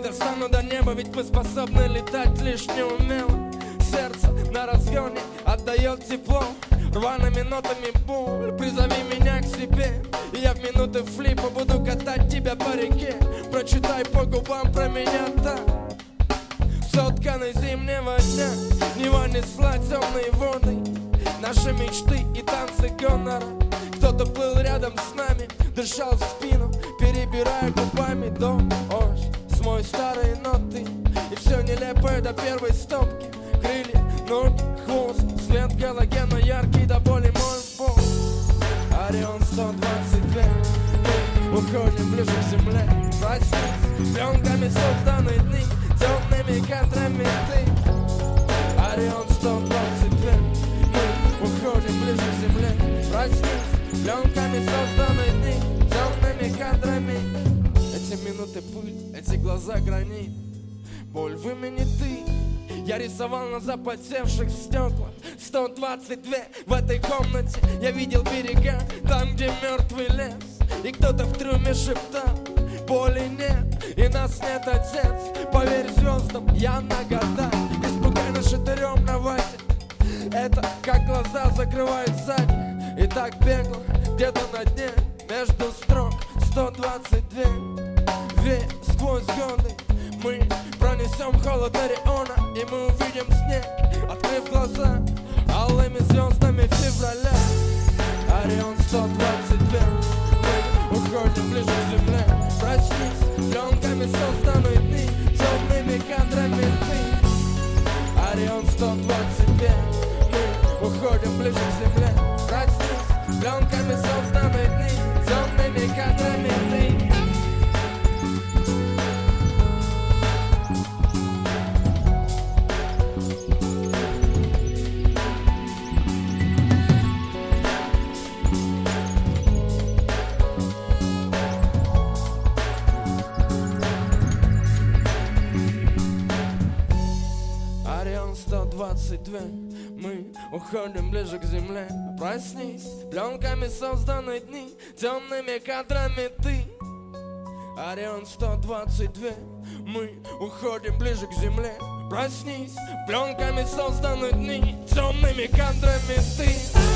достану до неба, ведь мы способны летать лишь неумело. Сердце на разгоне отдает тепло, рваными нотами боль. Призови меня к себе, и я в минуты флипа буду катать тебя по реке. Прочитай по губам про меня так. Сотканы зимнего дня, Нева несла темные воды, наши мечты и танцы гонора. Кто-то плыл рядом с нами, дышал в спину, перебирая губами дождь. Смой старые ноты, и все нелепое до первой стопки. Крылья, ноги, хвост, свет галогена яркий до боли мой бог. Орион 122, мы уходим ближе к земле. Проснись, пленками созданы дни, темными кадрами ты. Орион 122, мы уходим ближе к земле. Проснись, пленками созданы дни, темными кадрами. Эти минуты пыль, эти глаза гранит, боль в имени ты. Я рисовал на запотевших стеклах 122 в этой комнате. Я видел берега, там, где мертвый лес. И кто-то в трюме шептал: боли нет, и нас нет, отец. Поверь звездам, я нагода. Испугай на шатырем на вате. Это как глаза закрывает сзади. И так бегло, где-то на дне, между строк 122. Вея сквозь годы, мы пронесем холод Ориона, и мы увидим снег, открыв глаза алыми звездами февраля. Орион 122, мы уходим ближе к земле. Проснись, пленками созданы дни, темными кадрами ты. Орион 122, мы уходим ближе к земле. Проснись, пленками созданы дни, темными кадрами ты. Орион 122, мы уходим ближе к земле. Проснись, пленками созданы дни, темными кадрами ты. Орион 122, мы уходим ближе к земле. Проснись, пленками созданы дни, темными кадрами ты.